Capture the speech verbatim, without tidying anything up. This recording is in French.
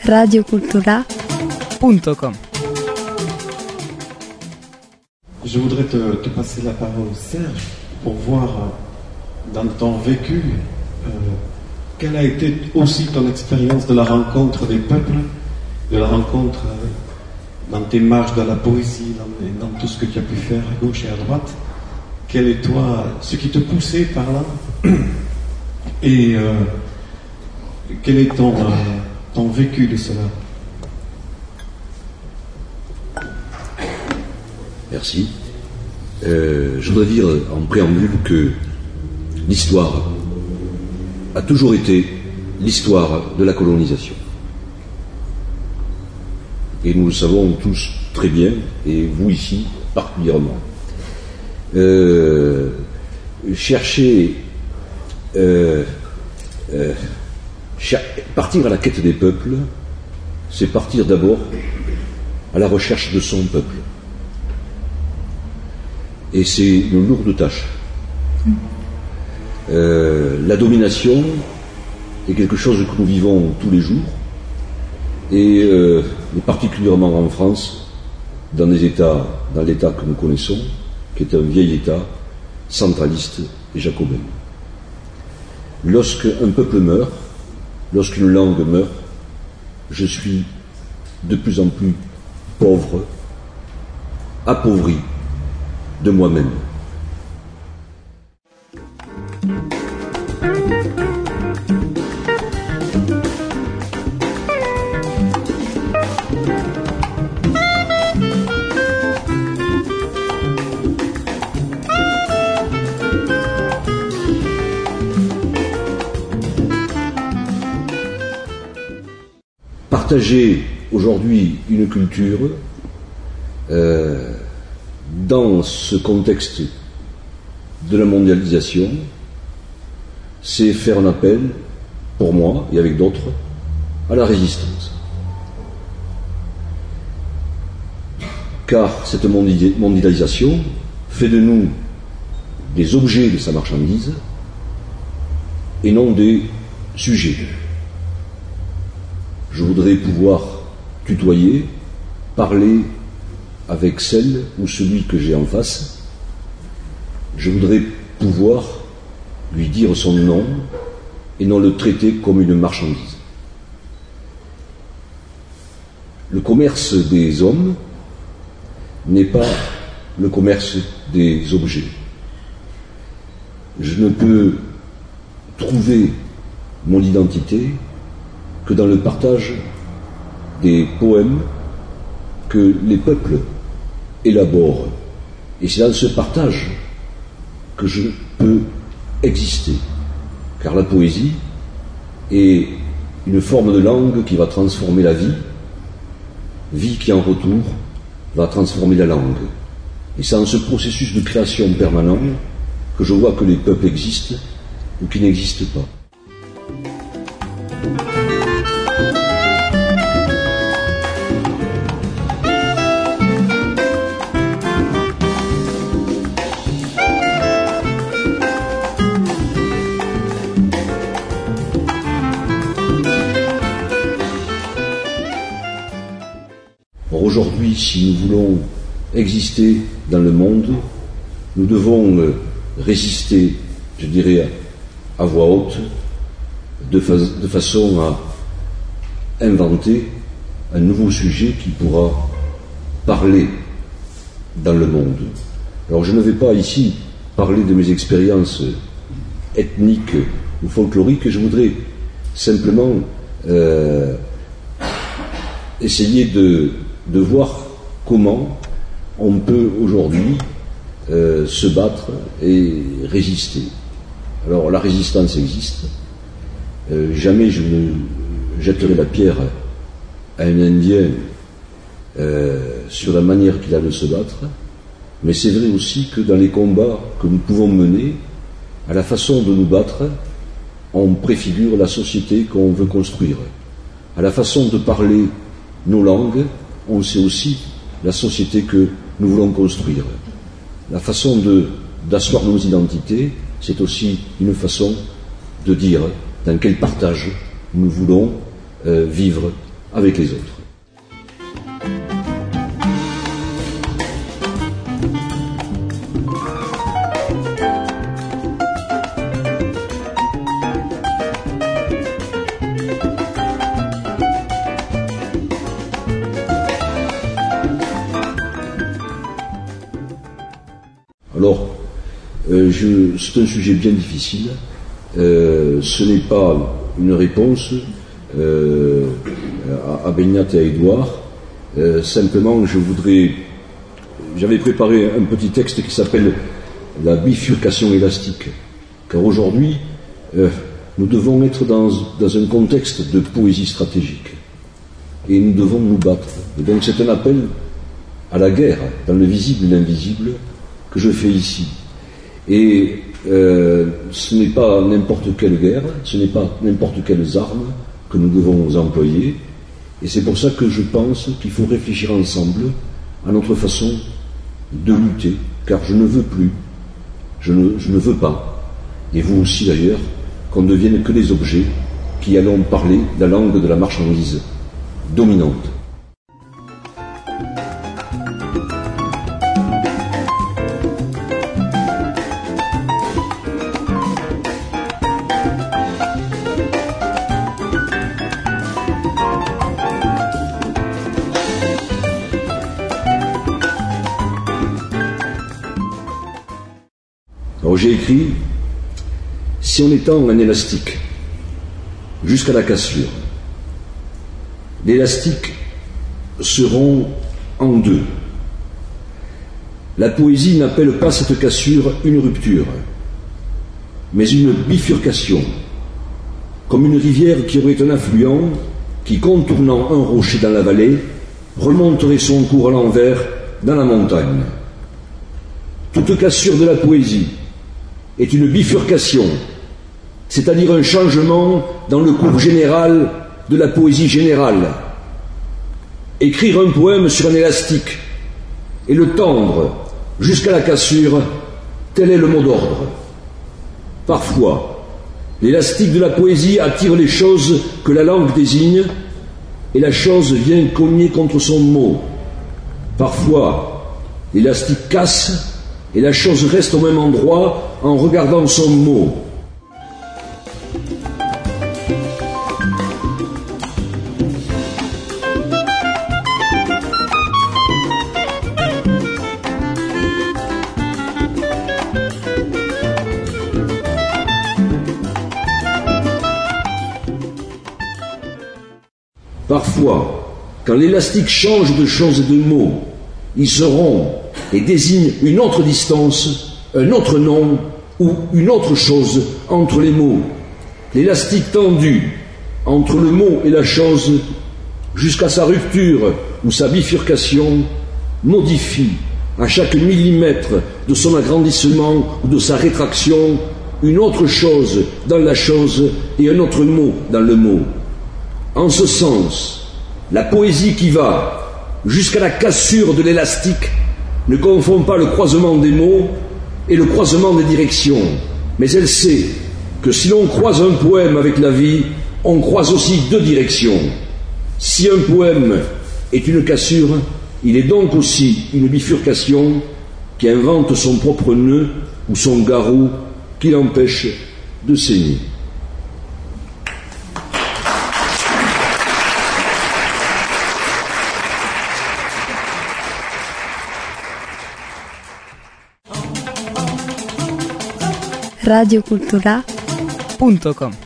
radiocultura punto com. Je voudrais te, te passer la parole, Serge, pour voir dans ton vécu euh, quelle a été aussi ton expérience de la rencontre des peuples, de la rencontre euh, dans tes marches de la poésie, dans, dans tout ce que tu as pu faire à gauche et à droite. Quel est toi, ce qui te poussait par là, et euh, quel est ton, euh, ton vécu de cela? Merci. Euh, je voudrais dire en préambule que l'histoire a toujours été l'histoire de la colonisation. Et nous le savons tous très bien, et vous ici particulièrement. Euh, chercher, euh, euh, cher- partir à la quête des peuples, c'est partir d'abord à la recherche de son peuple. Et c'est une lourde tâche. Euh, la domination est quelque chose que nous vivons tous les jours, et, euh, et particulièrement en France, dans des États, dans l'État que nous connaissons, qui est un vieil État, centraliste et jacobin. Lorsqu'un peuple meurt, lorsqu'une langue meurt, je suis de plus en plus pauvre, appauvri de moi-même. Partager aujourd'hui une culture euh, dans ce contexte de la mondialisation, c'est faire un appel, pour moi et avec d'autres, à la résistance. Car cette mondialisation fait de nous des objets de sa marchandise et non des sujets. Je voudrais pouvoir tutoyer, parler avec celle ou celui que j'ai en face. Je voudrais pouvoir lui dire son nom et non le traiter comme une marchandise. Le commerce des hommes n'est pas le commerce des objets. Je ne peux trouver mon identité que dans le partage des poèmes que les peuples élaborent. Et c'est dans ce partage que je peux exister. Car la poésie est une forme de langue qui va transformer la vie, vie qui en retour va transformer la langue. Et c'est dans ce processus de création permanent que je vois que les peuples existent ou qui n'existent pas. Aujourd'hui, si nous voulons exister dans le monde, nous devons résister, je dirais, à voix haute, de, fa- de façon à inventer un nouveau sujet qui pourra parler dans le monde. Alors je ne vais pas ici parler de mes expériences ethniques ou folkloriques, je voudrais simplement euh, essayer de de voir comment on peut aujourd'hui euh, se battre et résister. Alors la résistance existe. Euh, jamais je ne jetterai la pierre à un Indien euh, sur la manière qu'il a de se battre, mais c'est vrai aussi que dans les combats que nous pouvons mener, à la façon de nous battre, on préfigure la société qu'on veut construire. À la façon de parler nos langues, on sait aussi la société que nous voulons construire. La façon de, d'asseoir nos identités, c'est aussi une façon de dire dans quel partage nous voulons euh, vivre avec les autres. Alors, euh, je, c'est un sujet bien difficile. Euh, ce n'est pas une réponse euh, à, à Beñat et à Édouard. Euh, simplement, je voudrais... J'avais préparé un petit texte qui s'appelle « La bifurcation élastique ». Car aujourd'hui, euh, nous devons être dans, dans un contexte de poésie stratégique. Et nous devons nous battre. Et donc c'est un appel à la guerre, dans le visible et l'invisible, que je fais ici. Et euh, ce n'est pas n'importe quelle guerre, ce n'est pas n'importe quelles armes que nous devons employer. Et c'est pour ça que je pense qu'il faut réfléchir ensemble à notre façon de lutter, car je ne veux plus, je ne, je ne veux pas, et vous aussi d'ailleurs, qu'on ne devienne que des objets qui allons parler la langue de la marchandise dominante. Alors j'ai écrit « Si on étend un élastique jusqu'à la cassure, l'élastique se rompt en deux. La poésie n'appelle pas cette cassure une rupture, mais une bifurcation, comme une rivière qui aurait un affluent qui, contournant un rocher dans la vallée, remonterait son cours à l'envers dans la montagne. Toute cassure de la poésie est une bifurcation, c'est-à-dire un changement dans le cours général de la poésie générale. Écrire un poème sur un élastique et le tendre jusqu'à la cassure, tel est le mot d'ordre. Parfois, l'élastique de la poésie attire les choses que la langue désigne et la chose vient cogner contre son mot. Parfois, l'élastique casse et la chose reste au même endroit en regardant son mot. Parfois, quand l'élastique change de chose et de mot, il se rompt et désigne une autre distance, un autre nom ou une autre chose entre les mots. L'élastique tendu entre le mot et la chose jusqu'à sa rupture ou sa bifurcation modifie à chaque millimètre de son agrandissement ou de sa rétraction une autre chose dans la chose et un autre mot dans le mot. En ce sens, la poésie qui va jusqu'à la cassure de l'élastique ne confond pas le croisement des mots et le croisement des directions, mais elle sait que si l'on croise un poème avec la vie, on croise aussi deux directions. Si un poème est une cassure, il est donc aussi une bifurcation qui invente son propre nœud ou son garrot qui l'empêche de saigner. radio cultura punto com